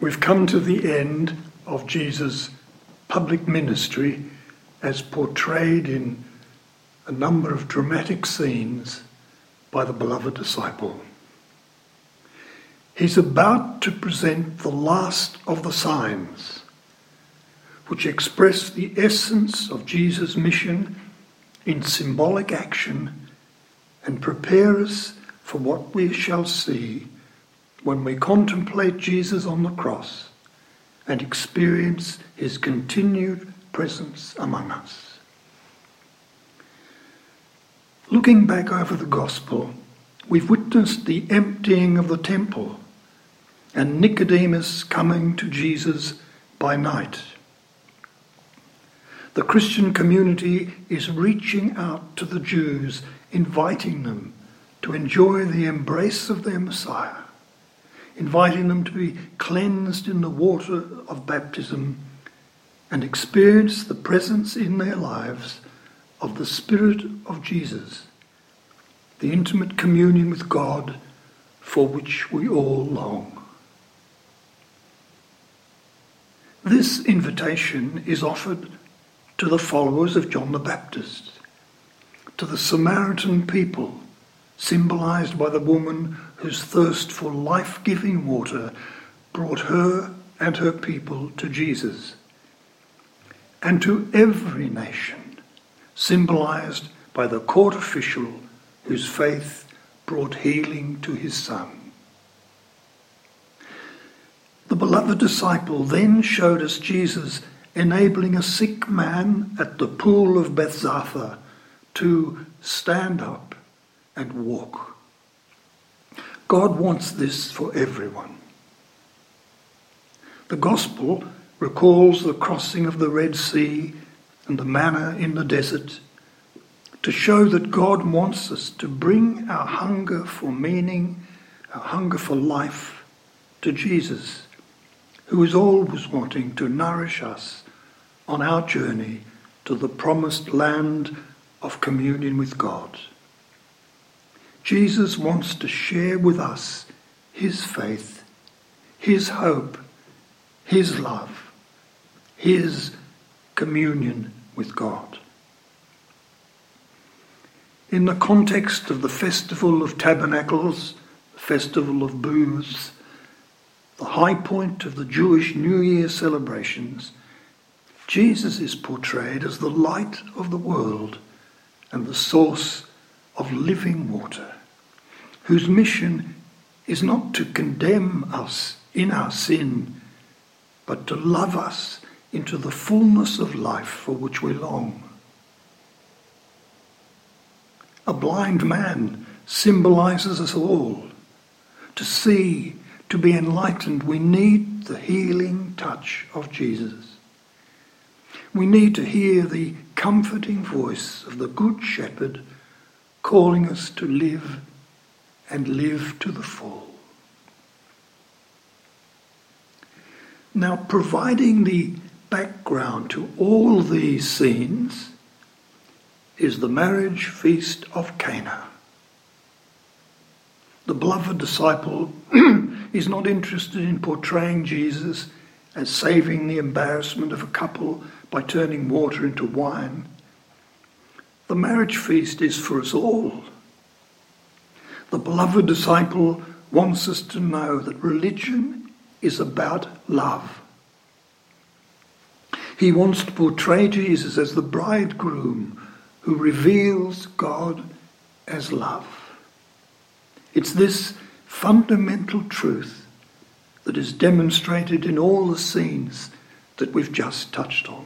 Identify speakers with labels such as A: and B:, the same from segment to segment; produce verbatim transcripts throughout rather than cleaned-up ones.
A: We've come to the end of Jesus' public ministry as portrayed in a number of dramatic scenes by the beloved disciple. He's about to present the last of the signs, which express the essence of Jesus' mission in symbolic action and prepare us for what we shall see when we contemplate Jesus on the cross and experience his continued presence among us. Looking back over the gospel, we've witnessed the emptying of the temple and Nicodemus coming to Jesus by night. The Christian community is reaching out to the Jews, inviting them to enjoy the embrace of their Messiah, inviting them to be cleansed in the water of baptism and experience the presence in their lives of the Spirit of Jesus, the intimate communion with God for which we all long. This invitation is offered to the followers of John the Baptist, to the Samaritan people, symbolized by the woman whose thirst for life-giving water brought her and her people to Jesus, and to every nation, symbolized by the court official whose faith brought healing to his son. The beloved disciple then showed us Jesus enabling a sick man at the pool of Bethzatha to stand up and walk. God wants this for everyone. The gospel recalls the crossing of the Red Sea and the manna in the desert to show that God wants us to bring our hunger for meaning, our hunger for life, to Jesus, who is always wanting to nourish us on our journey to the promised land of communion with God. Jesus wants to share with us his faith, his hope, his love, his communion with God. In the context of the Festival of Tabernacles, the Festival of Booths, the high point of the Jewish New Year celebrations, Jesus is portrayed as the light of the world and the source of living water, whose mission is not to condemn us in our sin, but to love us into the fullness of life for which we long. A blind man symbolizes us all. To see, to be enlightened, we need the healing touch of Jesus. We need to hear the comforting voice of the Good Shepherd calling us to live and live to the full. Now, providing the background to all these scenes is the marriage feast of Cana. The beloved disciple is not interested in portraying Jesus as saving the embarrassment of a couple by turning water into wine. The marriage feast is for us all. The beloved disciple wants us to know that religion is about love. He wants to portray Jesus as the bridegroom who reveals God as love. It's this fundamental truth that is demonstrated in all the scenes that we've just touched on.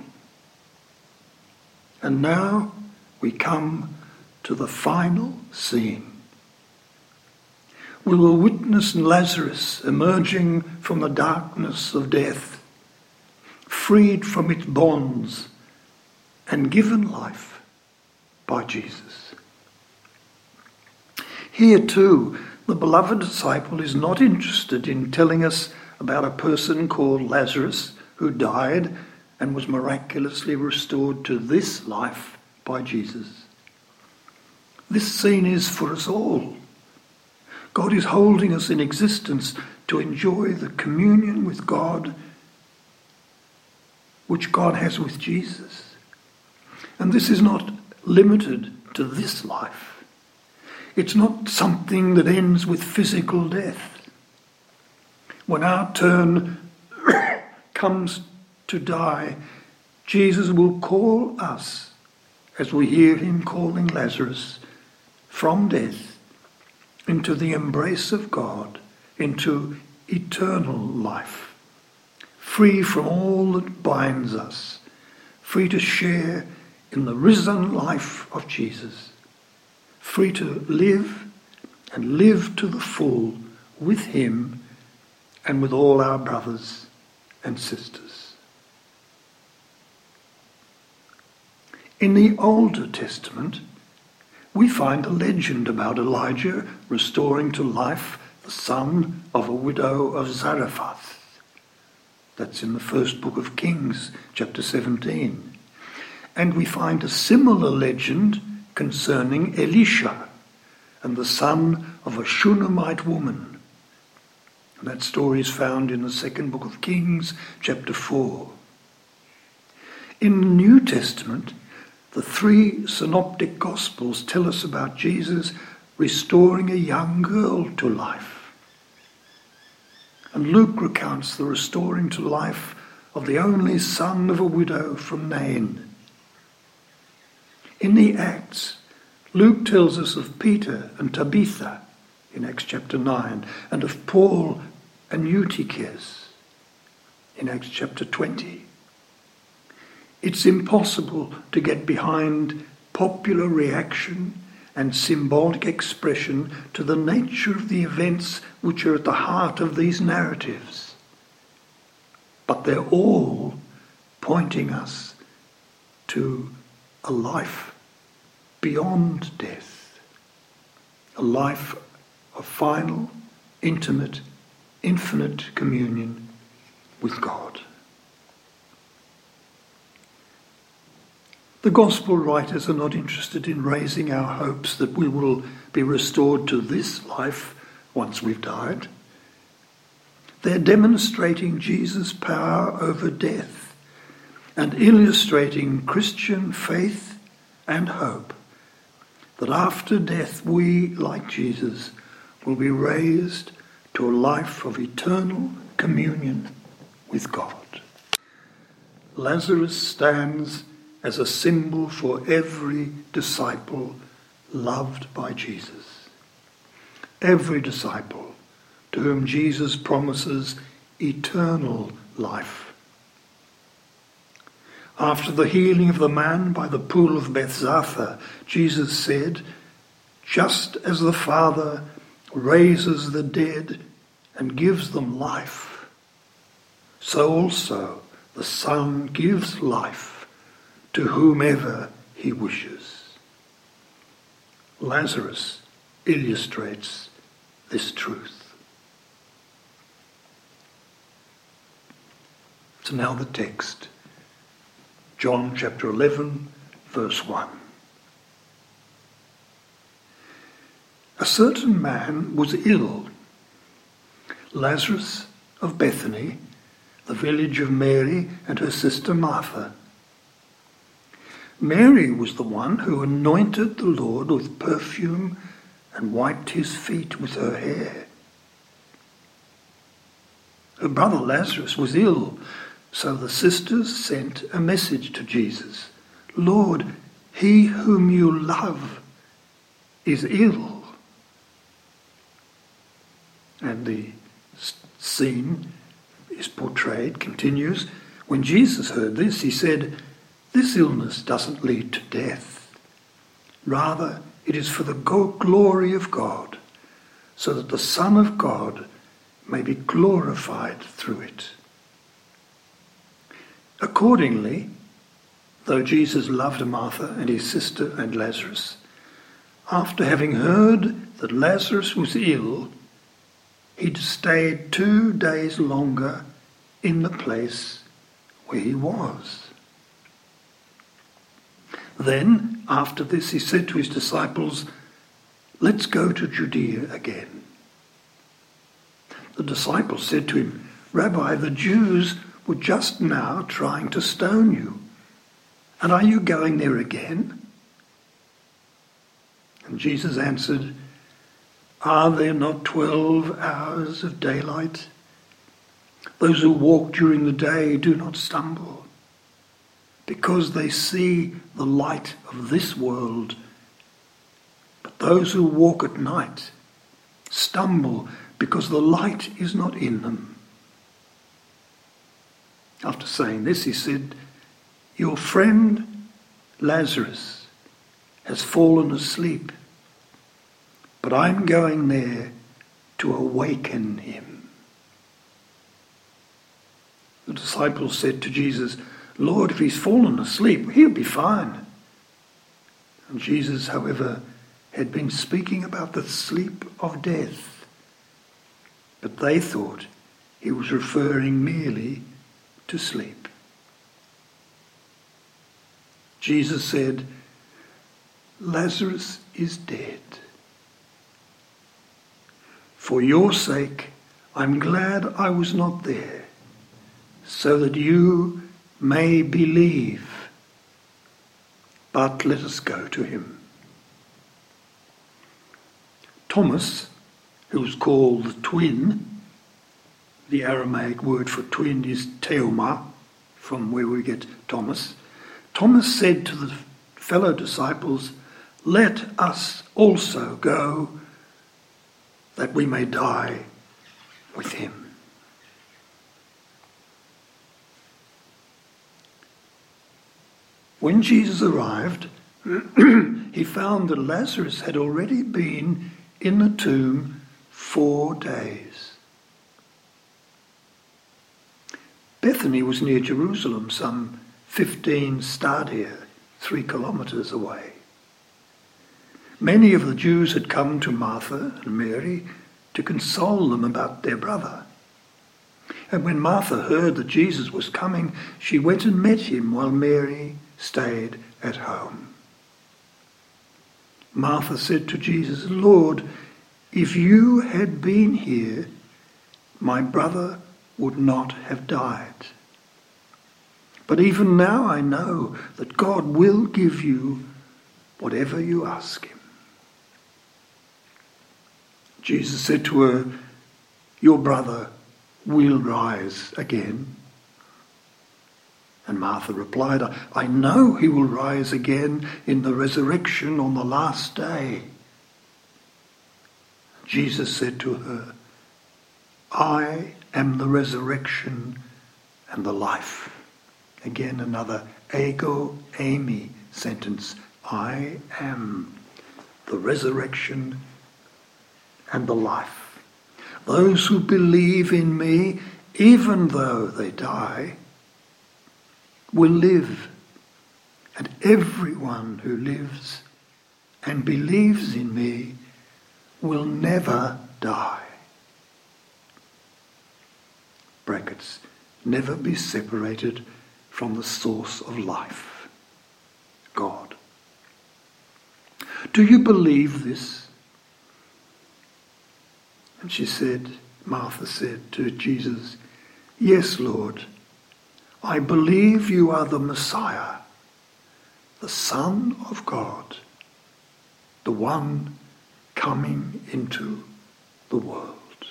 A: And now we come to the final scene. We will witness Lazarus emerging from the darkness of death, freed from its bonds and given life by Jesus. Here too, the beloved disciple is not interested in telling us about a person called Lazarus who died and was miraculously restored to this life by Jesus. This scene is for us all. God is holding us in existence to enjoy the communion with God which God has with Jesus. And this is not limited to this life. It's not something that ends with physical death. When our turn comes to die, Jesus will call us, as we hear him calling Lazarus, from death into the embrace of God, into eternal life, free from all that binds us, free to share in the risen life of Jesus, free to live and live to the full with him and with all our brothers and sisters. In the Older Testament, we find a legend about Elijah restoring to life the son of a widow of Zarephath. That's in the first book of Kings, chapter seventeen. And we find a similar legend concerning Elisha and the son of a Shunammite woman. That story is found in the second book of Kings, chapter four. In the New Testament, the three synoptic gospels tell us about Jesus restoring a young girl to life. And Luke recounts the restoring to life of the only son of a widow from Nain. In the Acts, Luke tells us of Peter and Tabitha in Acts chapter nine, and of Paul and Eutychus in Acts chapter twenty. It's impossible to get behind popular reaction and symbolic expression to the nature of the events which are at the heart of these narratives. But they're all pointing us to a life beyond death, a life of final, intimate, infinite communion with God. The gospel writers are not interested in raising our hopes that we will be restored to this life once we've died. They're demonstrating Jesus' power over death and illustrating Christian faith and hope that after death we, like Jesus, will be raised to a life of eternal communion with God. Lazarus stands as a symbol for every disciple loved by Jesus. Every disciple to whom Jesus promises eternal life. After the healing of the man by the pool of Bethzatha, Jesus said, "Just as the Father raises the dead and gives them life, so also the Son gives life to whomever he wishes." Lazarus illustrates this truth. So now the text. John chapter eleven, verse one. A certain man was ill, Lazarus of Bethany, the village of Mary and her sister Martha. Mary was the one who anointed the Lord with perfume and wiped his feet with her hair. Her brother Lazarus was ill, so the sisters sent a message to Jesus. "Lord, he whom you love is ill." And the scene is portrayed, continues. When Jesus heard this, he said, "This illness doesn't lead to death. Rather, it is for the glory of God, so that the Son of God may be glorified through it." Accordingly, though Jesus loved Martha and his sister and Lazarus, after having heard that Lazarus was ill, he'd stayed two days longer in the place where he was. Then, after this, he said to his disciples, "Let's go to Judea again." The disciples said to him, "Rabbi, the Jews were just now trying to stone you, and are you going there again?" And Jesus answered, "Are there not twelve hours of daylight? Those who walk during the day do not stumble, because they see the light of this world. But those who walk at night stumble because the light is not in them." After saying this, he said, "Your friend Lazarus has fallen asleep, but I'm going there to awaken him." The disciples said to Jesus, "Lord, if he's fallen asleep, he'll be fine." And Jesus, however, had been speaking about the sleep of death, but they thought he was referring merely to sleep. Jesus said, "Lazarus is dead. For your sake, I'm glad I was not there, so that you may believe. But let us go to him." Thomas, who was called the twin, the Aramaic word for twin is Theoma, from where we get Thomas. Thomas said to the fellow disciples, "Let us also go, that we may die with him." When Jesus arrived, he found that Lazarus had already been in the tomb four days. Bethany was near Jerusalem, some fifteen stadia, three kilometres away. Many of the Jews had come to Martha and Mary to console them about their brother. And when Martha heard that Jesus was coming, she went and met him while Mary stayed at home. Martha said to Jesus, "Lord, if you had been here, my brother would not have died. But even now I know that God will give you whatever you ask him." Jesus said to her, "Your brother will rise again." And Martha replied, "I know he will rise again in the resurrection on the last day." Jesus said to her, "I am the resurrection and the life." Again, another ego eimi sentence. I am the resurrection and the life. Those who believe in me, even though they die, will live. And everyone who lives and believes in me will never die. Brackets, never be separated from the source of life, God. Do you believe this? And she said, Martha said to Jesus, "Yes, Lord, I believe you are the Messiah, the Son of God, the one coming into the world."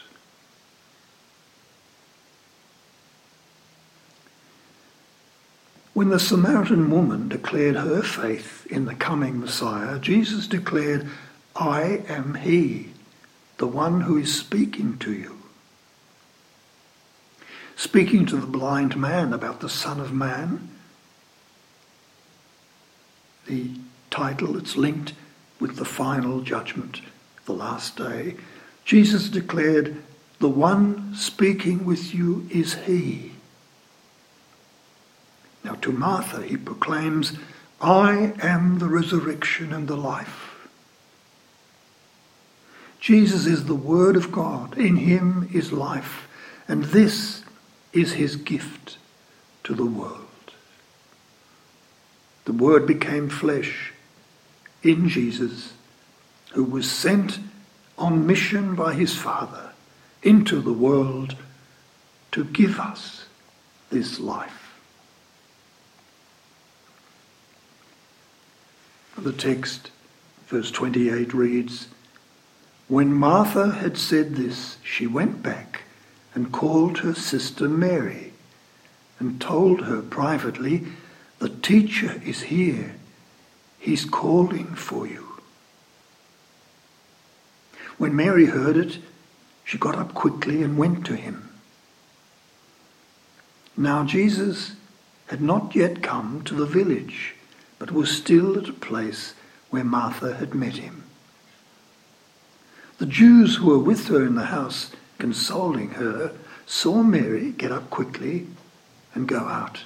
A: When the Samaritan woman declared her faith in the coming Messiah, Jesus declared, "I am he, the one who is speaking to you." Speaking to the blind man about the Son of Man, the title it's linked with the final judgment, the last day, Jesus declared, "The one speaking with you is he." Now to Martha he proclaims, "I am the resurrection and the life." Jesus is the Word of God. In him is life, and this is his gift to the world. The Word became flesh in Jesus, who was sent on mission by his Father. into the world to give us this life. The text, verse twenty-eight, reads, "When Martha had said this, she went back and called her sister Mary and told her privately, 'The teacher is here. He's calling for you.' When Mary heard it, she got up quickly and went to him. Now Jesus had not yet come to the village, but was still at a place where Martha had met him. The Jews who were with her in the house, consoling her, saw Mary get up quickly and go out.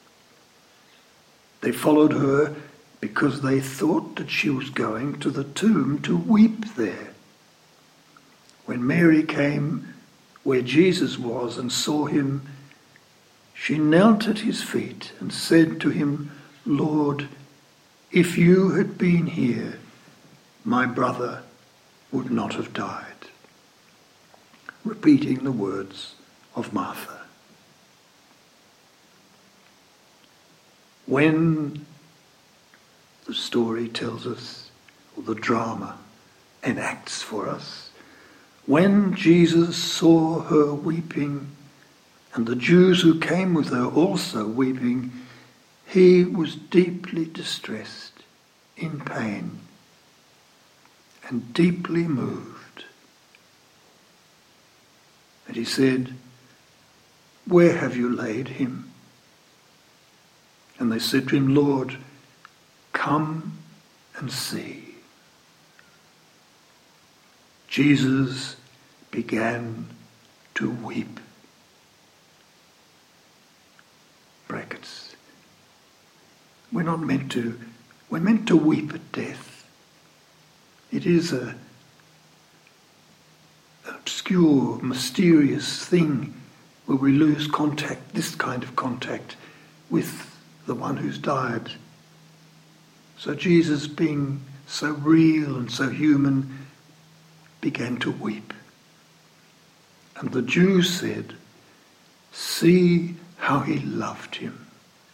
A: They followed her because they thought that she was going to the tomb to weep there. When Mary came where Jesus was and saw him, she knelt at his feet and said to him, 'Lord, if you had been here, my brother would not have died.'" Repeating the words of Martha. When the story tells us, or the drama enacts for us, when Jesus saw her weeping, and the Jews who came with her also weeping, he was deeply distressed, in pain, and deeply moved. And he said, "Where have you laid him?" And they said to him, "Lord, come and see." Jesus began to weep. Brackets. We're not meant to, we're meant to weep at death. It is a, an obscure, mysterious thing where we lose contact, this kind of contact, with the one who's died. So Jesus, being so real and so human, began to weep. And the Jews said, "See how he loved him."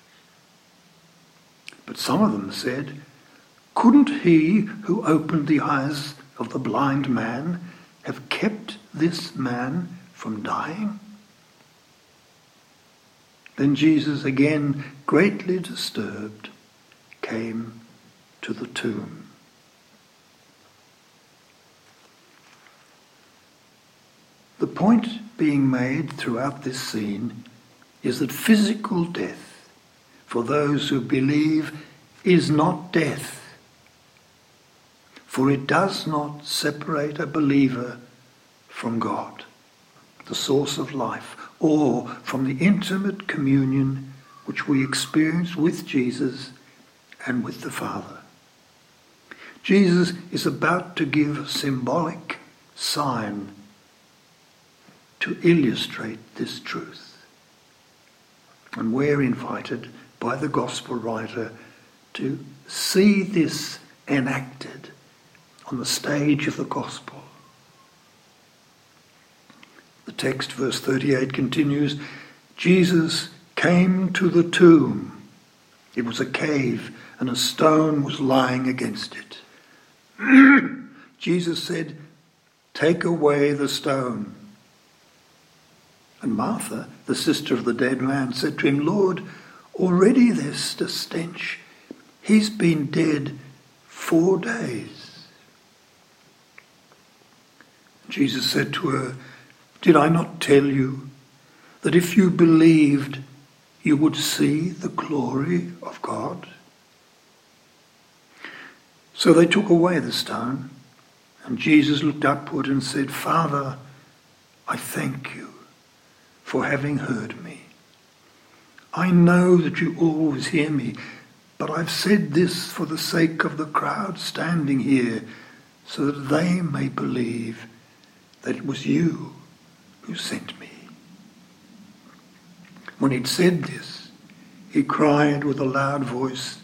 A: But some of them said, "Couldn't he who opened the eyes of the blind man have kept this man from dying?" Then Jesus, again greatly disturbed, came to the tomb. The point being made throughout this scene is that physical death, for those who believe, is not death, for it does not separate a believer from God, the source of life, or from the intimate communion which we experience with Jesus and with the Father. Jesus is about to give a symbolic sign to illustrate this truth. And we're invited by the gospel writer to see this enacted on the stage of the gospel. The text, verse thirty-eight, continues, "Jesus came to the tomb. It was a cave, and a stone was lying against it. Jesus said, 'Take away the stone.' And Martha, the sister of the dead man, said to him, 'Lord, already there's a stench. He's been dead four days.' Jesus said to her, 'Did I not tell you that if you believed, you would see the glory of God?' So they took away the stone, and Jesus looked upward and said, 'Father, I thank you for having heard me. I know that you always hear me, but I've said this for the sake of the crowd standing here, so that they may believe that it was you who sent me.' When he'd said this, he cried with a loud voice,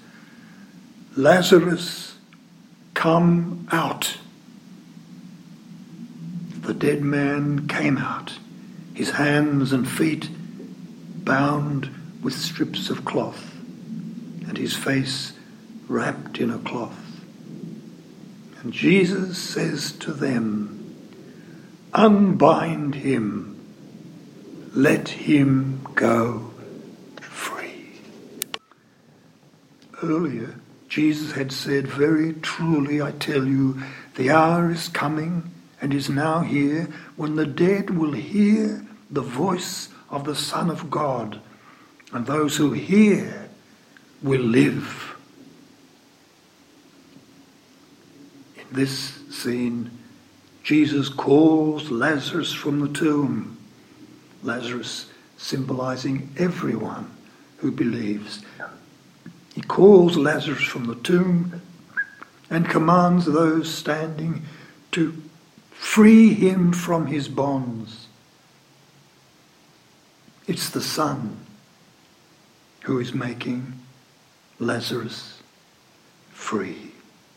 A: 'Lazarus, come out.' the dead man came out, his hands and feet bound with strips of cloth, and his face wrapped in a cloth. And Jesus says to them, "Unbind him, let him go free." Earlier, Jesus had said, "Very truly I tell you, the hour is coming and is now here when the dead will hear the voice of the Son of God, and those who hear will live." In this scene, Jesus calls Lazarus from the tomb, Lazarus symbolizing everyone who believes. He calls Lazarus from the tomb and commands those standing to free him from his bonds. It's the Son who is making Lazarus free.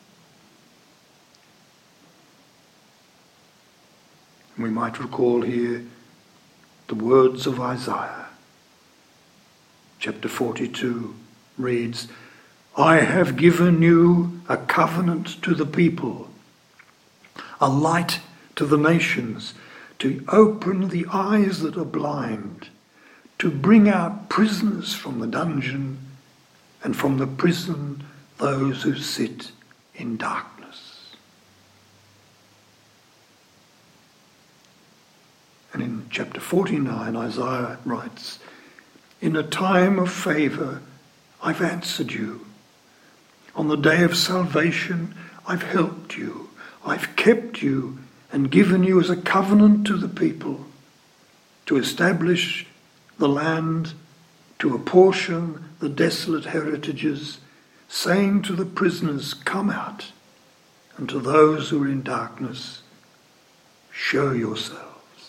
A: We might recall here the words of Isaiah. Chapter forty-two reads, "I have given you a covenant to the people, a light to the nations, to open the eyes that are blind, to bring out prisoners from the dungeon, and from the prison those who sit in darkness." And in chapter forty-nine, Isaiah writes, "In a time of favour I've answered you. On the day of salvation I've helped you. I've kept you and given you as a covenant to the people, to establish the land, to apportion the desolate heritages, saying to the prisoners, 'Come out,' and to those who are in darkness, 'Show yourselves.'"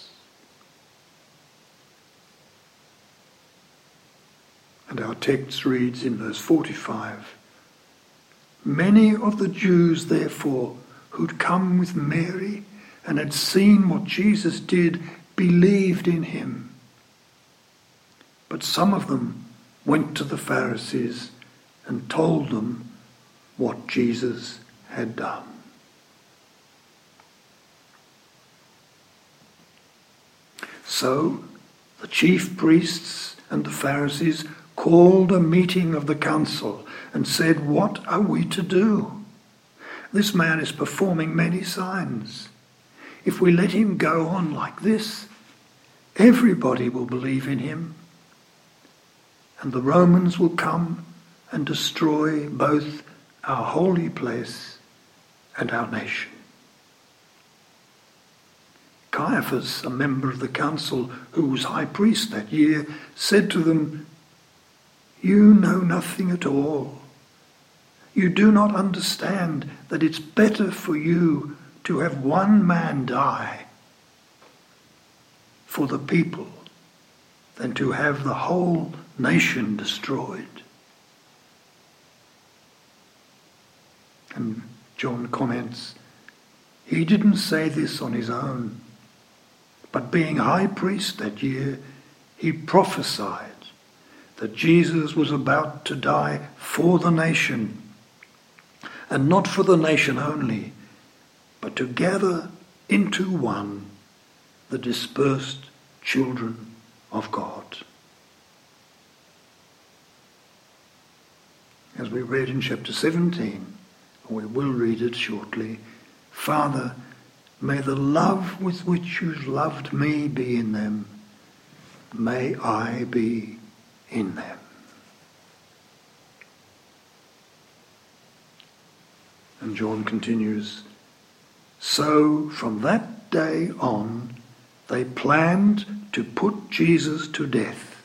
A: And our text reads in verse forty-five, "Many of the Jews, therefore, who'd come with Mary and had seen what Jesus did, believed in him. But some of them went to the Pharisees and told them what Jesus had done." So the chief priests and the Pharisees called a meeting of the council and said, "What are we to do? This man is performing many signs. If we let him go on like this, everybody will believe in him, and the Romans will come and destroy both our holy place and our nation." Caiaphas, a member of the council who was high priest that year, said to them, "You know nothing at all. You do not understand that it's better for you to have one man die for the people than to have the whole nation destroyed." And John comments, "He didn't say this on his own, but being high priest that year, he prophesied that Jesus was about to die for the nation, and not for the nation only, but to gather into one the dispersed children of God." As we read in chapter seventeen, and we will read it shortly, "Father, may the love with which you loved me be in them. May I be in them." And John continues, "So from that day on, they planned to put Jesus to death.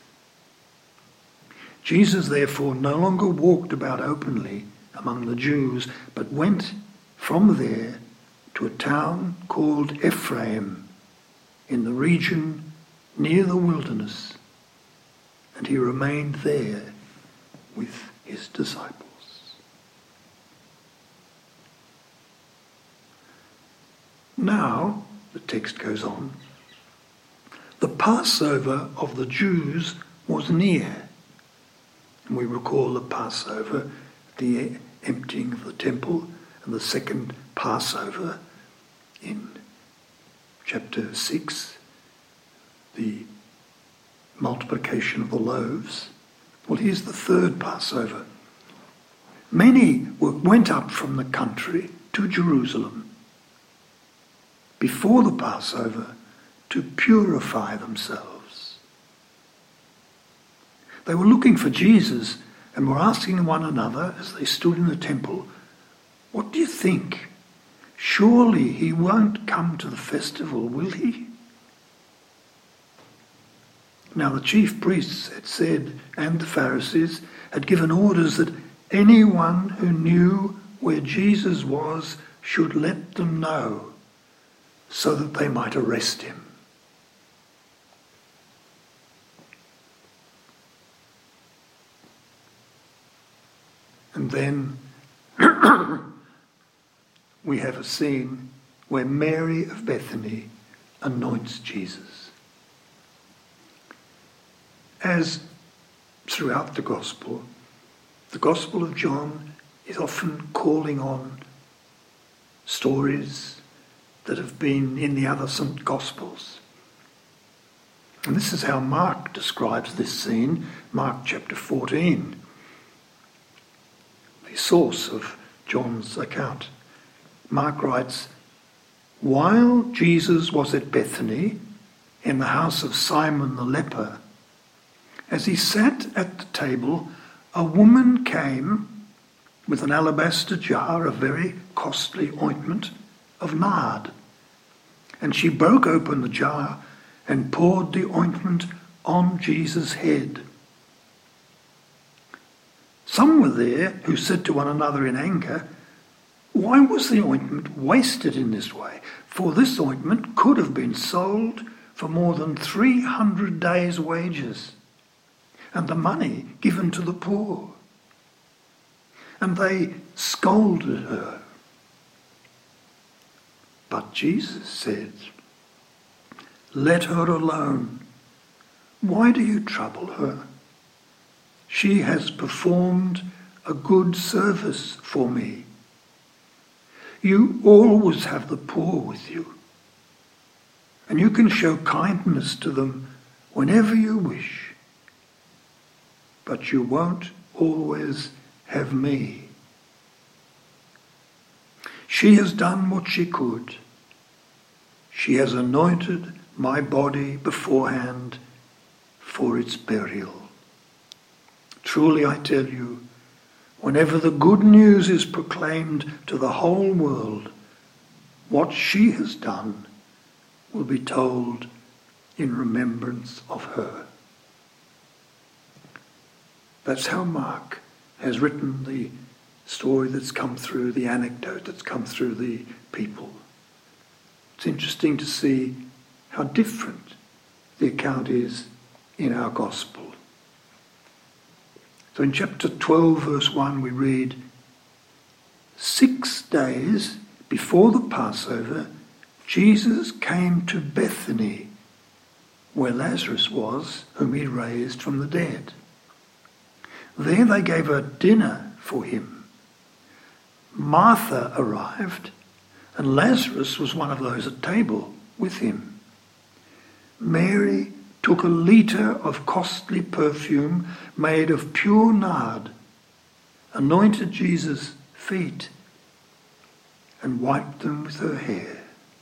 A: Jesus therefore no longer walked about openly among the Jews, but went from there to a town called Ephraim in the region near the wilderness, and he remained there with his disciples." Now the text goes on. The Passover of the Jews was near. And we recall the Passover, the emptying of the temple, and the second Passover in chapter six, the multiplication of the loaves. Well, here's the third Passover. Many went up from the country to Jerusalem before the Passover to purify themselves. They were looking for Jesus and were asking one another as they stood in the temple, "What do you think? Surely he won't come to the festival, will he?" Now the chief priests had said, and the Pharisees had given orders that anyone who knew where Jesus was should let them know, so that they might arrest him. And then we have a scene where Mary of Bethany anoints Jesus. As throughout the Gospel, the Gospel of John is often calling on stories that have been in the other Gospels. And this is how Mark describes this scene, Mark chapter fourteen, the source of John's account. Mark writes, "While Jesus was at Bethany, in the house of Simon the leper, as he sat at the table, a woman came with an alabaster jar of very costly ointment of nard. And she broke open the jar and poured the ointment on Jesus' head. Some were there who said to one another in anger, 'Why was the ointment wasted in this way? For this ointment could have been sold for more than three hundred days' wages, and the money given to the poor.' And they scolded her. But Jesus said, 'Let her alone. Why do you trouble her? She has performed a good service for me. You always have the poor with you, and you can show kindness to them whenever you wish. But you won't always have me. She has done what she could. She has anointed my body beforehand for its burial. Truly I tell you, whenever the good news is proclaimed to the whole world, what she has done will be told in remembrance of her." That's how Mark has written the story that's come through, the anecdote that's come through the people. It's interesting to see how different the account is in our gospel. So in chapter twelve, verse one, we read, "Six days before the Passover, Jesus came to Bethany, where Lazarus was, whom he raised from the dead. There they gave a dinner for him. Martha arrived, and Lazarus was one of those at table with him. Mary took a litre of costly perfume made of pure nard, anointed Jesus' feet, and wiped them with her hair.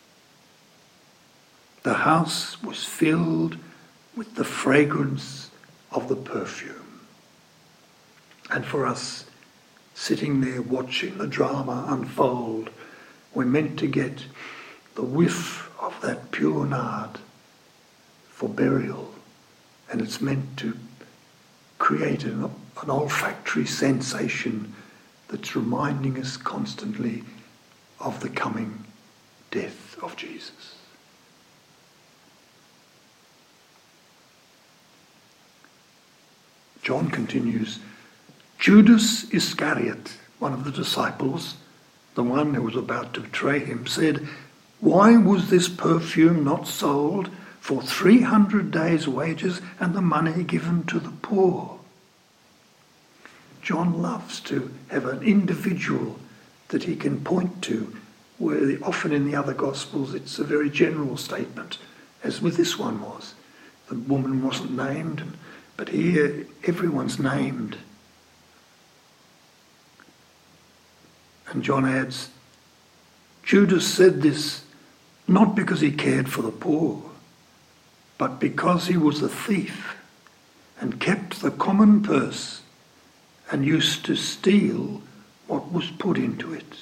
A: The house was filled with the fragrance of the perfume." And for us, sitting there watching the drama unfold, we're meant to get the whiff of that pure nard for burial, and it's meant to create an, an olfactory sensation that's reminding us constantly of the coming death of Jesus. John continues, "Judas Iscariot, one of the disciples, the one who was about to betray him, said, Why was this perfume not sold for three hundred days' wages and the money given to the poor? John loves to have an individual that he can point to, where often in the other Gospels it's a very general statement, as with this one was. The woman wasn't named, but here everyone's named. And John adds, Judas said this not because he cared for the poor, but because he was a thief and kept the common purse and used to steal what was put into it.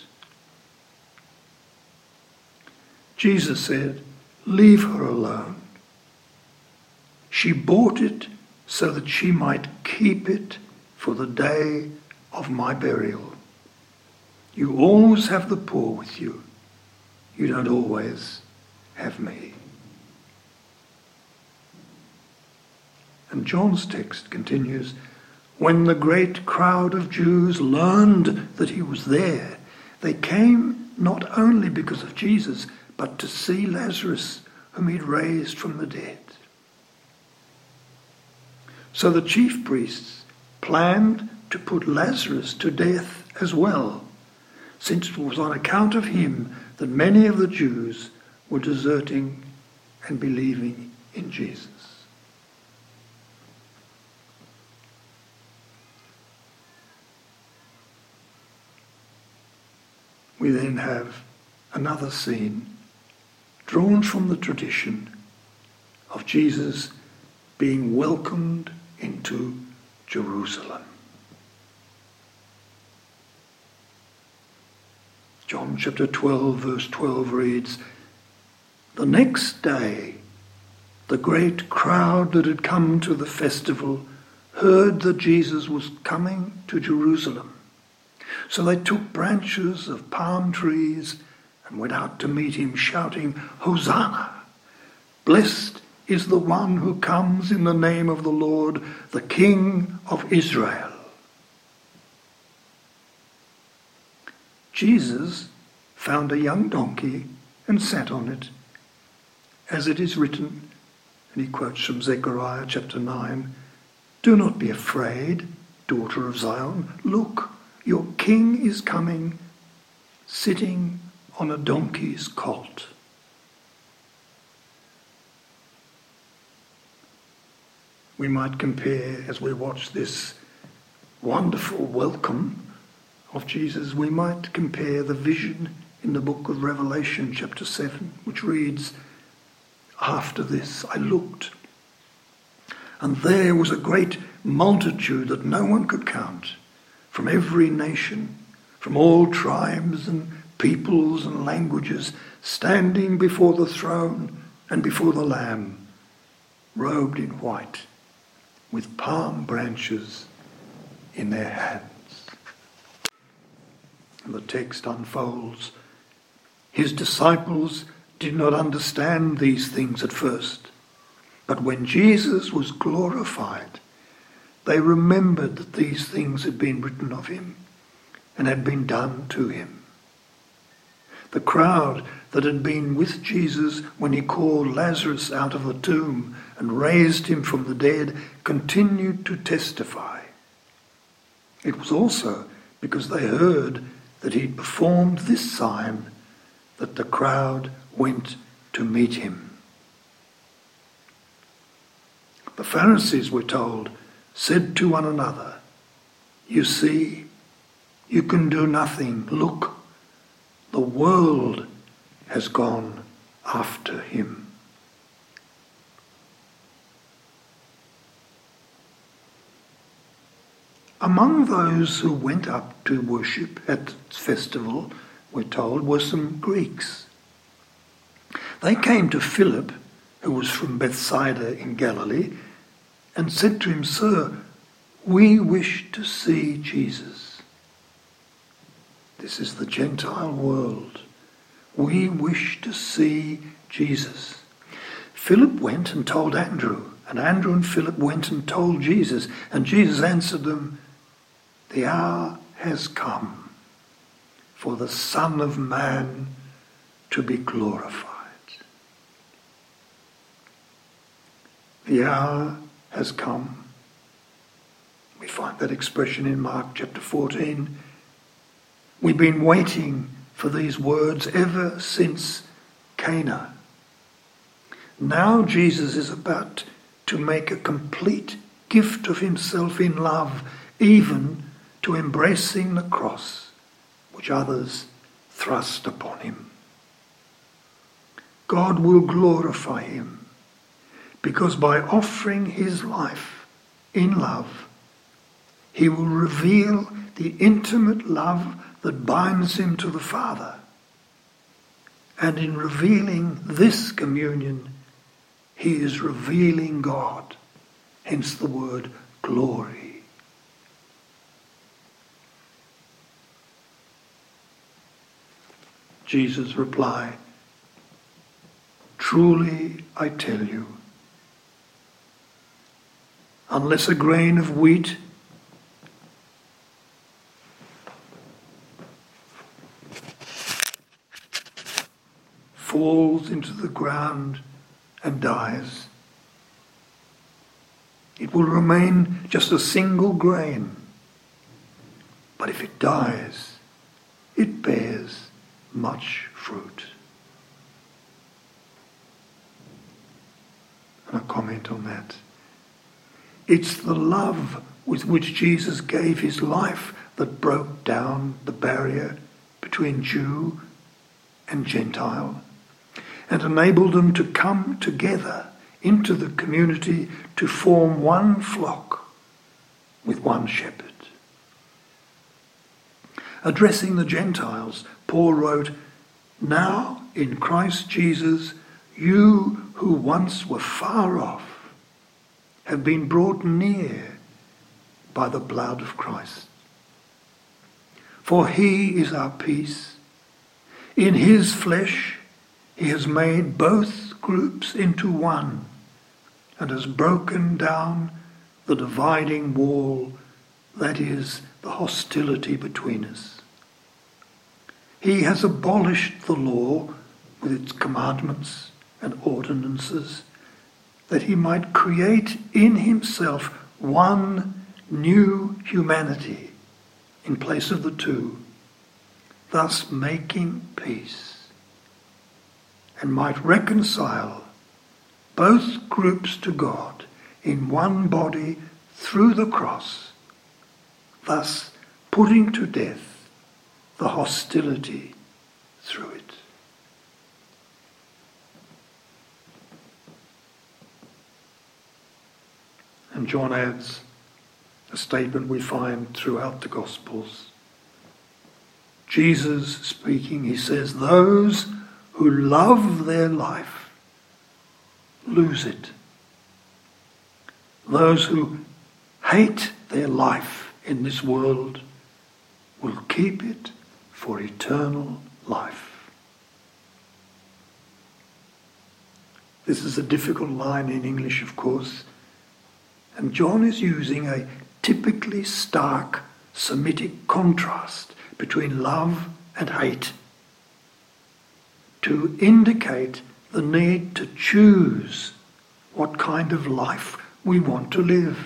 A: Jesus said, leave her alone. She bought it so that she might keep it for the day of my burial. You always have the poor with you. You don't always have me. And John's text continues, when the great crowd of Jews learned that he was there, they came not only because of Jesus, but to see Lazarus, whom he'd raised from the dead. So the chief priests planned to put Lazarus to death as well, since it was on account of him that many of the Jews were deserting and believing in Jesus. We then have another scene drawn from the tradition of Jesus being welcomed into Jerusalem. John chapter twelve, verse twelve reads, the next day, the great crowd that had come to the festival heard that Jesus was coming to Jerusalem. So they took branches of palm trees and went out to meet him, shouting, Hosanna! Blessed is the one who comes in the name of the Lord, the King of Israel. Jesus found a young donkey and sat on it, as it is written, and he quotes from Zechariah chapter nine, do not be afraid, daughter of Zion. Look, your king is coming, sitting on a donkey's colt. We might compare, as we watch this wonderful welcome of Jesus, we might compare the vision in the book of Revelation chapter seven, which reads, after this I looked, and there was a great multitude that no one could count, from every nation, from all tribes and peoples and languages, standing before the throne and before the Lamb, robed in white, with palm branches in their hands. And the text unfolds. His disciples did not understand these things at first, but when Jesus was glorified, they remembered that these things had been written of him and had been done to him. The crowd that had been with Jesus when he called Lazarus out of the tomb and raised him from the dead continued to testify. It was also because they heard that he'd performed this sign that the crowd went to meet him. The Pharisees, we're told, said to one another, you see, you can do nothing. Look, the world has gone after him. Among those who went up to worship at the festival, we're told, were some Greeks. They came to Philip, who was from Bethsaida in Galilee, and said to him, Sir, we wish to see Jesus. This is the Gentile world. We wish to see Jesus. Philip went and told Andrew, and Andrew and Philip went and told Jesus, and Jesus answered them, the hour has come for the Son of Man to be glorified. The hour has come. We find that expression in Mark chapter fourteen. We've been waiting for these words ever since Cana. Now Jesus is about to make a complete gift of himself in love, even to embracing the cross which others thrust upon him. God will glorify him, because by offering his life in love, he will reveal the intimate love that binds him to the Father. And in revealing this communion, he is revealing God, hence the word glory. Jesus' reply, truly I tell you, unless a grain of wheat falls into the ground and dies, it will remain just a single grain. But if it dies, it bears much fruit. And a comment on that. It's the love with which Jesus gave his life that broke down the barrier between Jew and Gentile and enabled them to come together into the community to form one flock with one shepherd. Addressing the Gentiles, Paul wrote, now in Christ Jesus, you who once were far off have been brought near by the blood of Christ. For he is our peace. In his flesh he has made both groups into one and has broken down the dividing wall, that is, the hostility between us. He has abolished the law with its commandments and ordinances, that he might create in himself one new humanity in place of the two, thus making peace, and might reconcile both groups to God in one body through the cross, thus putting to death the hostility through it. And John adds a statement we find throughout the Gospels. Jesus speaking, he says, those who love their life lose it. Those who hate their life in this world will keep it for eternal life. This is a difficult line in English, of course, and John is using a typically stark Semitic contrast between love and hate to indicate the need to choose what kind of life we want to live.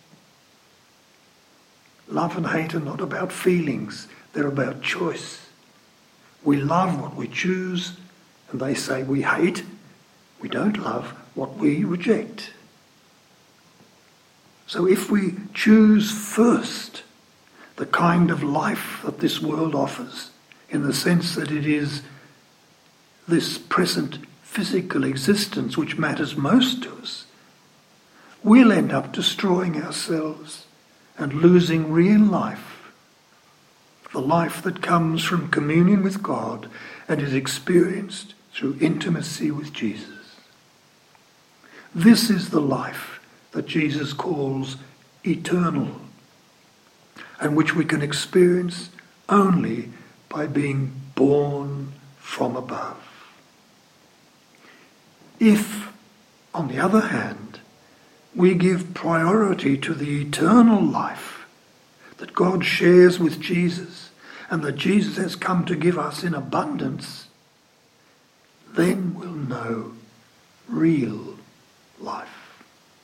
A: Love and hate are not about feelings, they're about choice. We love what we choose, and they say we hate, we don't love what we reject. So if we choose first the kind of life that this world offers, in the sense that it is this present physical existence which matters most to us, we'll end up destroying ourselves and losing real life, the life that comes from communion with God and is experienced through intimacy with Jesus. This is the life that Jesus calls eternal, and which we can experience only by being born from above. If, on the other hand, we give priority to the eternal life that God shares with Jesus and that Jesus has come to give us in abundance, then we'll know real life.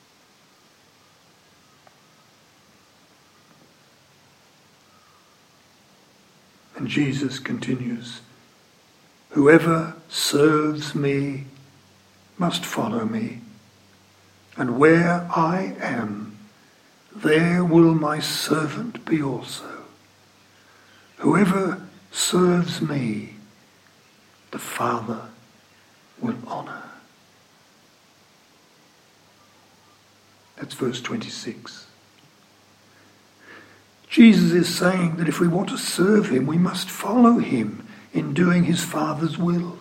A: And Jesus continues, whoever serves me must follow me, and where I am, there will my servant be also. Whoever serves me, the Father will honour. That's verse twenty-six. Jesus is saying that if we want to serve him, we must follow him in doing his Father's will.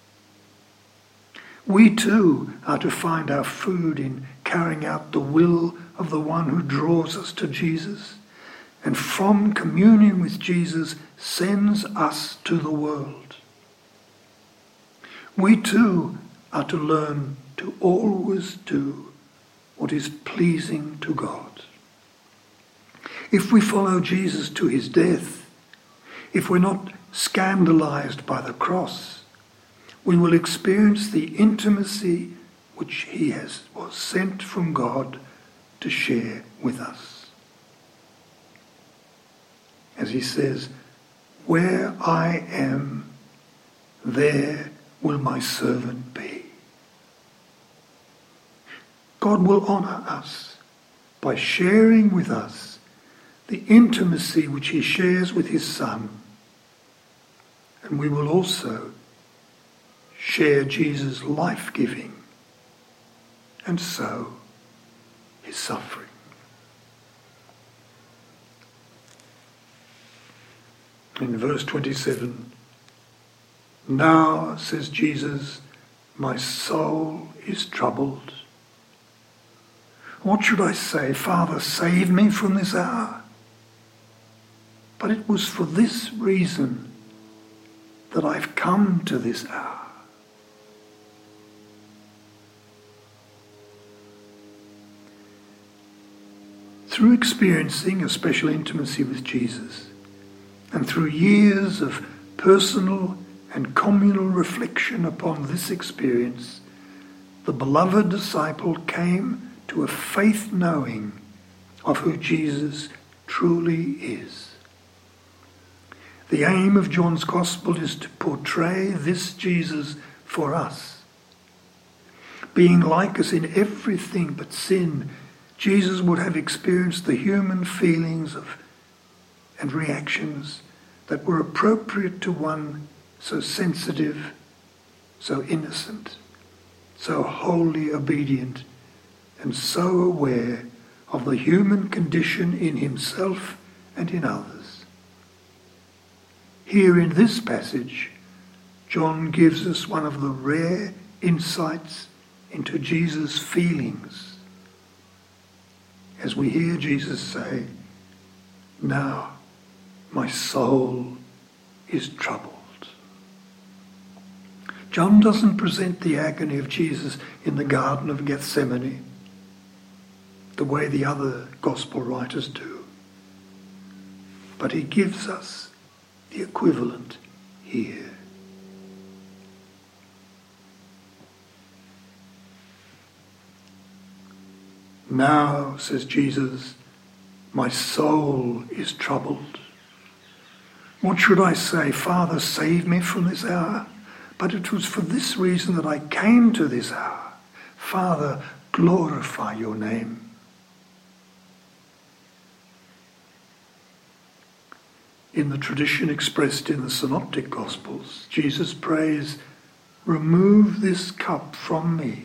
A: We too are to find our food in carrying out the will of the one who draws us to Jesus, and from communion with Jesus sends us to the world. We too are to learn to always do what is pleasing to God. If we follow Jesus to his death, if we're not scandalized by the cross, we will experience the intimacy which he has was sent from God to share with us. As he says, where I am, there will my servant be. God will honour us by sharing with us the intimacy which he shares with his Son. And we will also share Jesus' life-giving and so his suffering. In verse twenty-seven, now, says Jesus, my soul is troubled. What should I say? Father, save me from this hour. But it was for this reason that I've come to this hour. Through experiencing a special intimacy with Jesus, and through years of personal and communal reflection upon this experience, the beloved disciple came to a faith knowing of who Jesus truly is. The aim of John's Gospel is to portray this Jesus for us. Being like us in everything but sin, Jesus would have experienced the human feelings of and reactions that were appropriate to one so sensitive, so innocent, so wholly obedient, and so aware of the human condition in himself and in others. Here in this passage, John gives us one of the rare insights into Jesus' feelings, as we hear Jesus say, now my soul is troubled. John doesn't present the agony of Jesus in the Garden of Gethsemane the way the other gospel writers do, but he gives us the equivalent here. Now, says Jesus, my soul is troubled. What should I say? Father, save me from this hour? But it was for this reason that I came to this hour. Father, glorify your name. In the tradition expressed in the Synoptic Gospels, Jesus prays, remove this cup from me.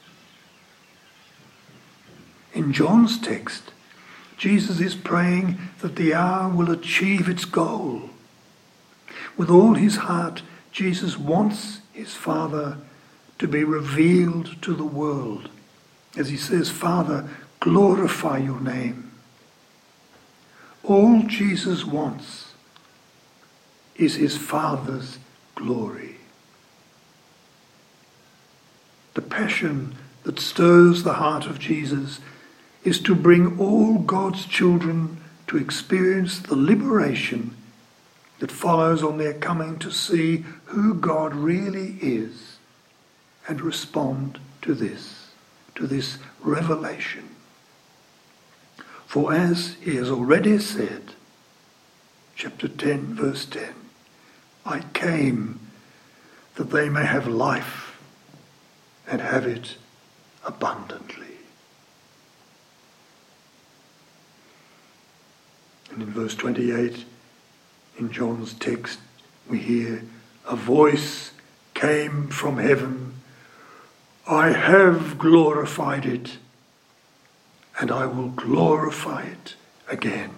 A: In John's text, Jesus is praying that the hour will achieve its goal. With all his heart, Jesus wants his Father to be revealed to the world. As he says, Father, glorify your name. All Jesus wants is his Father's glory. The passion that stirs the heart of Jesus is to bring all God's children to experience the liberation that follows on their coming to see who God really is and respond to this, to this revelation. For as he has already said, chapter ten, verse ten, I came that they may have life and have it abundantly. And in verse twenty-eight, in John's text, we hear a voice came from heaven, I have glorified it, and I will glorify it again.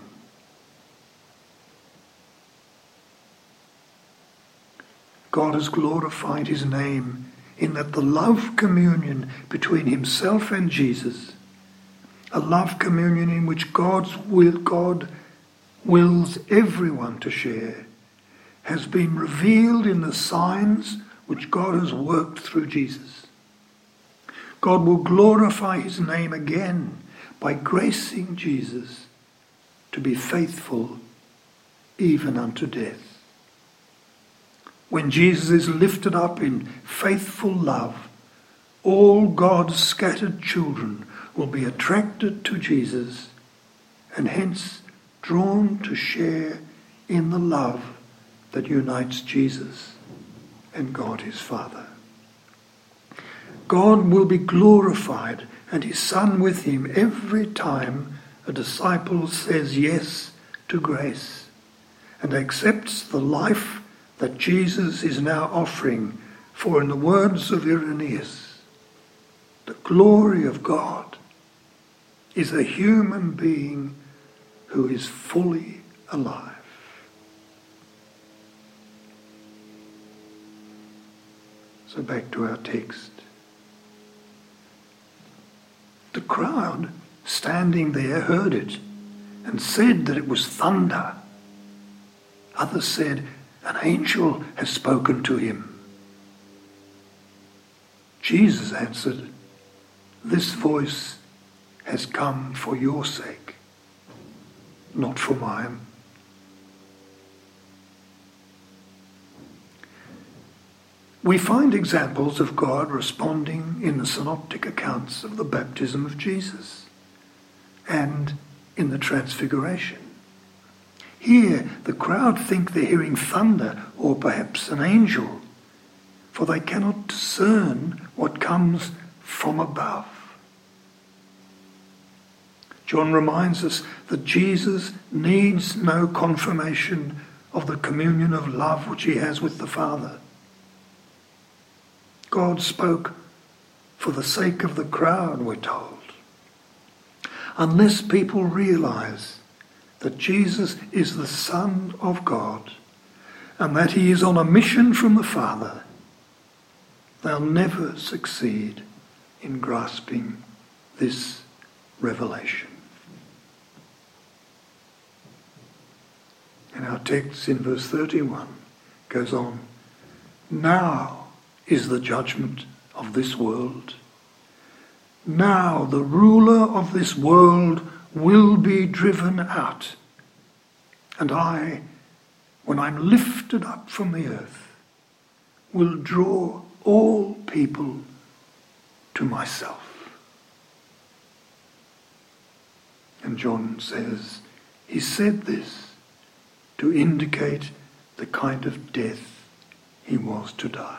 A: God has glorified his name in that the love communion between himself and Jesus, a love communion in which God's will, God wills everyone to share, has been revealed in the signs which God has worked through Jesus. God will glorify his name again by gracing Jesus to be faithful even unto death. When Jesus is lifted up in faithful love, all God's scattered children will be attracted to Jesus and hence drawn to share in the love that unites Jesus and God his Father. God will be glorified and his Son with him every time a disciple says yes to grace and accepts the life that Jesus is now offering. For in the words of Irenaeus, the glory of God is a human being who is fully alive. So back to our text. The crowd standing there heard it and said that it was thunder. Others said, an angel has spoken to him. Jesus answered, this voice has come for your sake, not for mine. We find examples of God responding in the synoptic accounts of the baptism of Jesus and in the transfiguration. Here, the crowd think they're hearing thunder or perhaps an angel, for they cannot discern what comes from above. John reminds us that Jesus needs no confirmation of the communion of love which he has with the Father. God spoke for the sake of the crowd, we're told. Unless people realize that Jesus is the Son of God and that he is on a mission from the Father, they'll never succeed in grasping this revelation. And our text in verse thirty-one goes on, now is the judgment of this world. Now the ruler of this world will be driven out. And I, when I'm lifted up from the earth, will draw all people to myself. And John says, he said this to indicate the kind of death he was to die.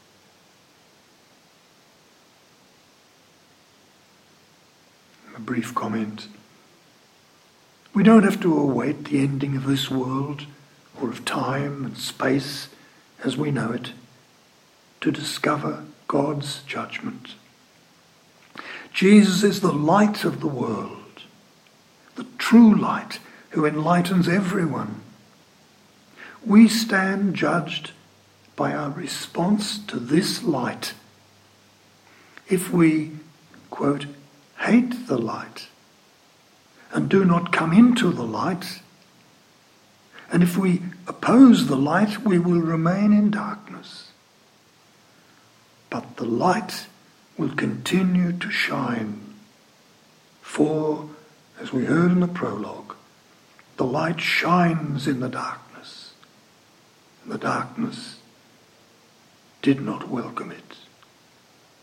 A: A brief comment. We don't have to await the ending of this world or of time and space as we know it to discover God's judgment. Jesus is the light of the world, the true light who enlightens everyone. We stand judged by our response to this light. If we, quote, hate the light and do not come into the light, and if we oppose the light, we will remain in darkness. But the light will continue to shine, for, as we heard in the prologue, the light shines in the darkness, and the darkness did not welcome it.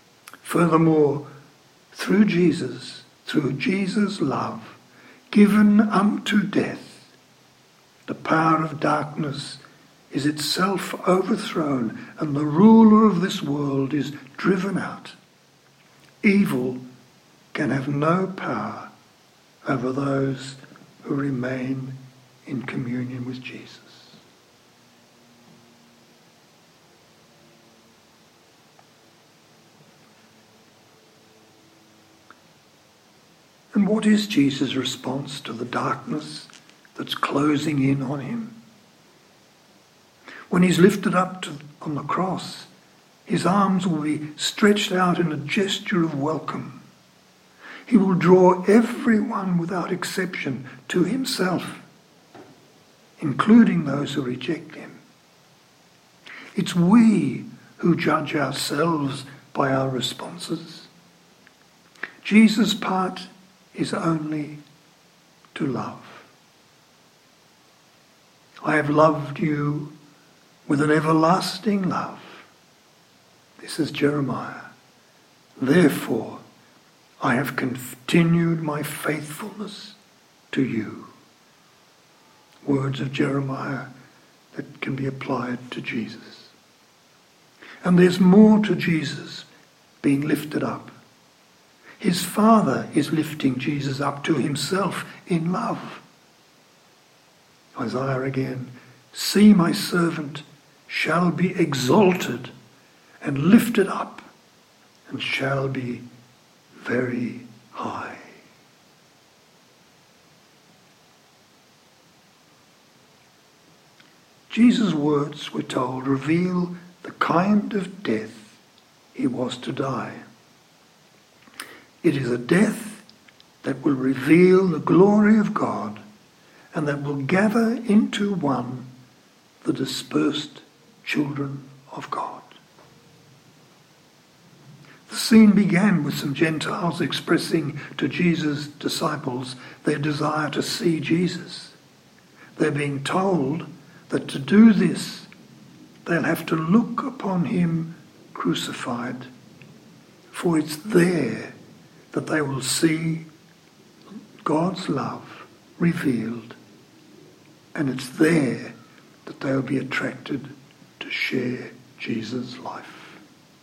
A: Furthermore, through Jesus, through Jesus' love, given unto death, the power of darkness is itself overthrown, and the ruler of this world is driven out. Evil can have no power over those who remain in communion with Jesus. And what is Jesus' response to the darkness that's closing in on him? When he's lifted up to, on the cross, his arms will be stretched out in a gesture of welcome. He will draw everyone without exception to himself, including those who reject him. It's we who judge ourselves by our responses. Jesus' part is only to love. I have loved you with an everlasting love. This is Jeremiah. Therefore, I have continued my faithfulness to you. Words of Jeremiah that can be applied to Jesus. And there's more to Jesus being lifted up. His Father is lifting Jesus up to himself in love. Isaiah again, see my servant shall be exalted and lifted up and shall be very high. Jesus' words, we're told, reveal the kind of death he was to die. It is a death that will reveal the glory of God and that will gather into one the dispersed children of God. The scene began with some Gentiles expressing to Jesus' disciples their desire to see Jesus. They're being told that to do this, they'll have to look upon him crucified, for it's there that they will see God's love revealed, and it's there that they'll be attracted to share Jesus' life.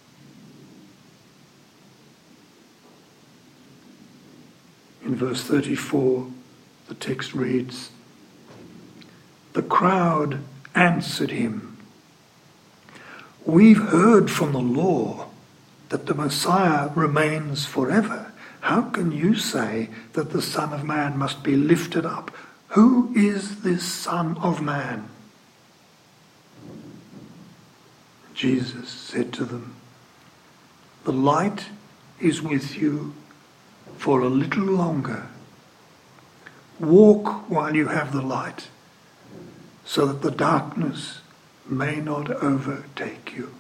A: In verse thirty-four, the text reads, the crowd answered him, we've heard from the law that the Messiah remains forever. How can you say that the Son of Man must be lifted up? Who is this Son of Man? Jesus said to them, the light is with you for a little longer. Walk while you have the light, so that the darkness may not overtake you.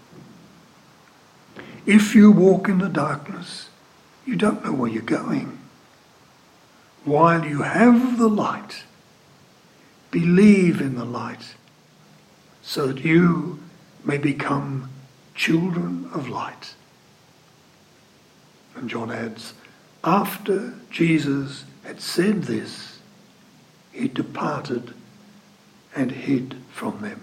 A: If you walk in the darkness, you don't know where you're going. While you have the light, believe in the light, so that you may become children of light. And John adds, after Jesus had said this, he departed and hid from them.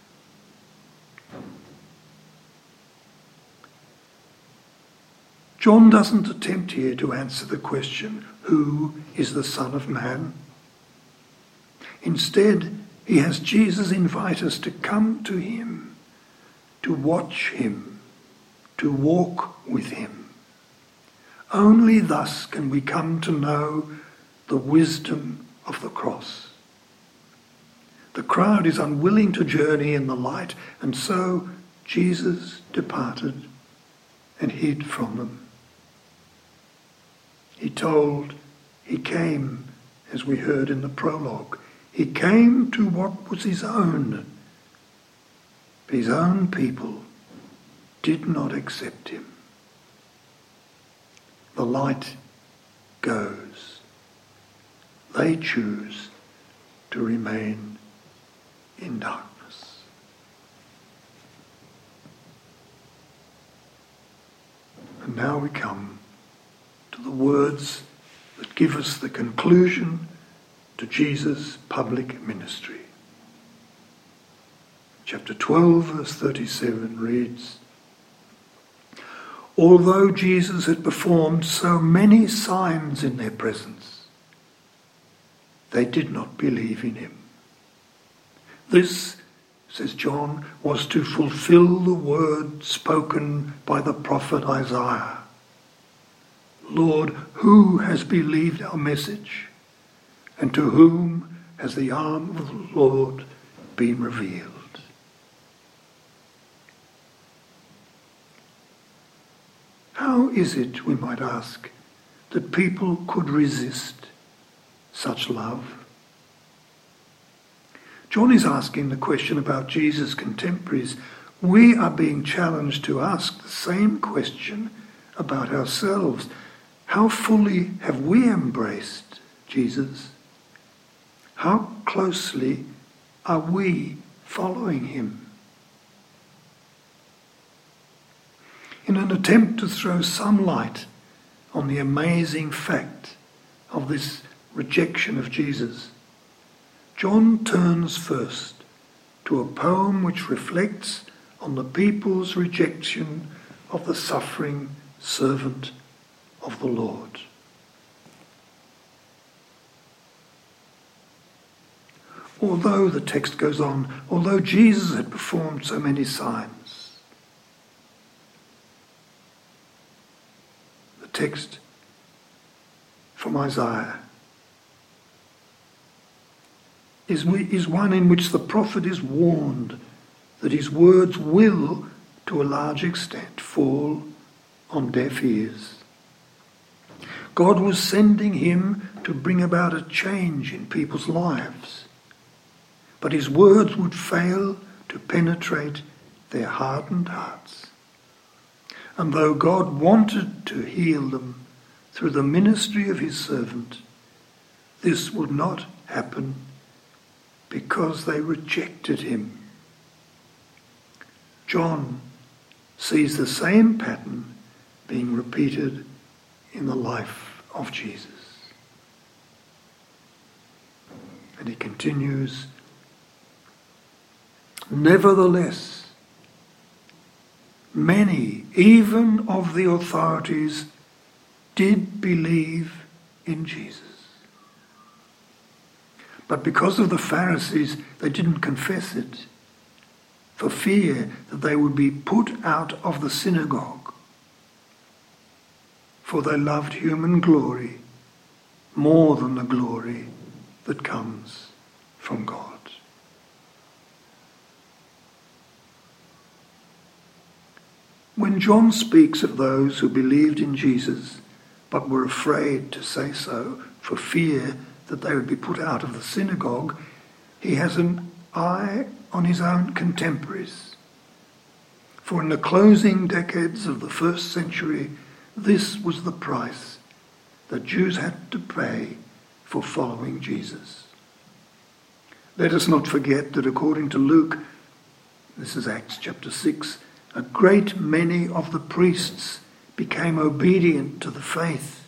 A: John doesn't attempt here to answer the question, who is the Son of Man? Instead, he has Jesus invite us to come to him, to watch him, to walk with him. Only thus can we come to know the wisdom of the cross. The crowd is unwilling to journey in the light, and so Jesus departed and hid from them. He told, he came, as we heard in the prologue, he came to what was his own. But his own people did not accept him. The light goes. They choose to remain in darkness. And now we come to the words that give us the conclusion to Jesus' public ministry. Chapter twelve, verse thirty-seven reads, "Although Jesus had performed so many signs in their presence, they did not believe in him. This," says John, "was to fulfill the word spoken by the prophet Isaiah. Lord, who has believed our message? And to whom has the arm of the Lord been revealed?" How is it, we might ask, that people could resist such love? John is asking the question about Jesus' contemporaries. We are being challenged to ask the same question about ourselves. How fully have we embraced Jesus? How closely are we following him? In an attempt to throw some light on the amazing fact of this rejection of Jesus, John turns first to a poem which reflects on the people's rejection of the suffering servant of the Lord. Although, the text goes on, although Jesus had performed so many signs, the text from Isaiah is, is one in which the prophet is warned that his words will, to a large extent, fall on deaf ears. God was sending him to bring about a change in people's lives, but his words would fail to penetrate their hardened hearts. And though God wanted to heal them through the ministry of his servant, this would not happen because they rejected him. John sees the same pattern being repeated in the life of Jesus. And he continues, "Nevertheless, many, even of the authorities, did believe in Jesus. But because of the Pharisees, they didn't confess it, for fear that they would be put out of the synagogue. For they loved human glory more than the glory that comes from God." When John speaks of those who believed in Jesus but were afraid to say so for fear that they would be put out of the synagogue, he has an eye on his own contemporaries. For in the closing decades of the first century, this was the price that Jews had to pay for following Jesus. Let us not forget that according to Luke, this is Acts chapter six, a great many of the priests became obedient to the faith.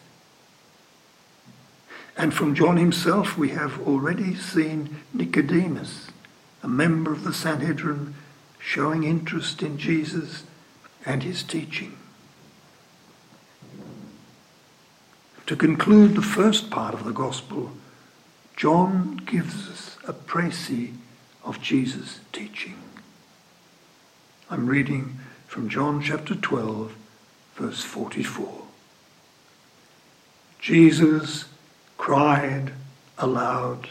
A: And from John himself we have already seen Nicodemus, a member of the Sanhedrin, showing interest in Jesus and his teaching. To conclude the first part of the Gospel, John gives us a précis of Jesus' teaching. I'm reading from John chapter twelve, verse forty-four. Jesus cried aloud,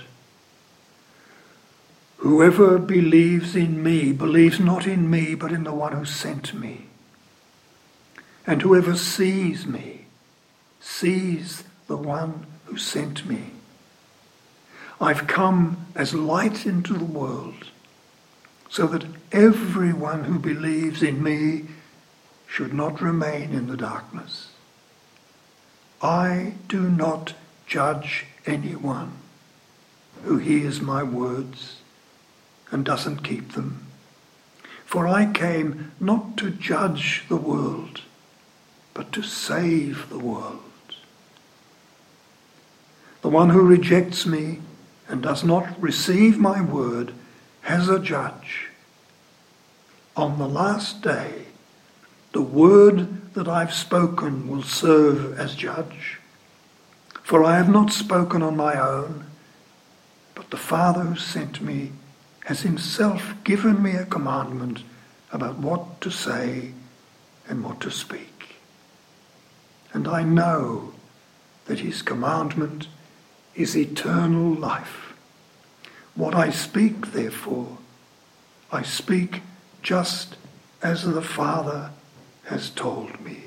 A: "Whoever believes in me believes not in me, but in the one who sent me. And whoever sees me sees the one who sent me. I've come as light into the world, so that everyone who believes in me should not remain in the darkness. I do not judge anyone who hears my words and doesn't keep them. For I came not to judge the world, but to save the world. The one who rejects me and does not receive my word has a judge. On the last day, the word that I've spoken will serve as judge. For I have not spoken on my own, but the Father who sent me has himself given me a commandment about what to say and what to speak. And I know that his commandment is eternal life. What I speak, therefore, I speak just as the Father has told me.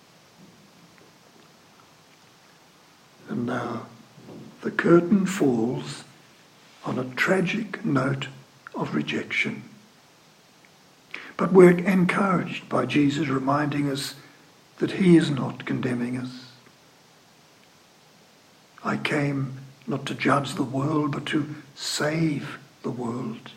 A: And now the curtain falls on a tragic note of rejection. But we're encouraged by Jesus reminding us that he is not condemning us. I came not to judge the world, but to save the world.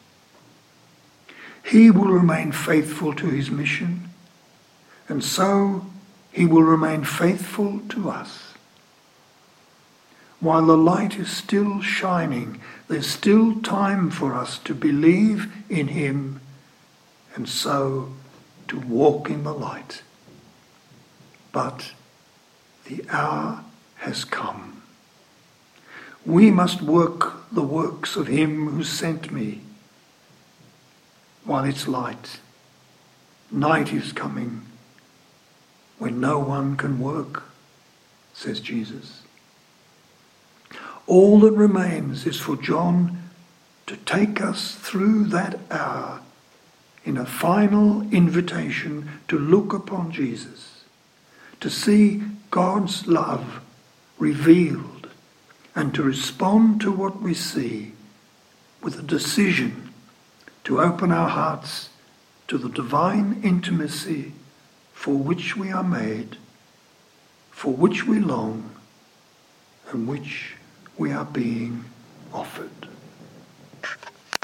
A: He will remain faithful to his mission, and so he will remain faithful to us. While the light is still shining, there's still time for us to believe in him and so to walk in the light. But the hour has come. We must work the works of him who sent me while it's light. Night is coming when no one can work, says Jesus. All that remains is for John to take us through that hour in a final invitation to look upon Jesus, to see God's love revealed, and to respond to what we see with a decision to open our hearts to the divine intimacy for which we are made, for which we long, and which we are being offered.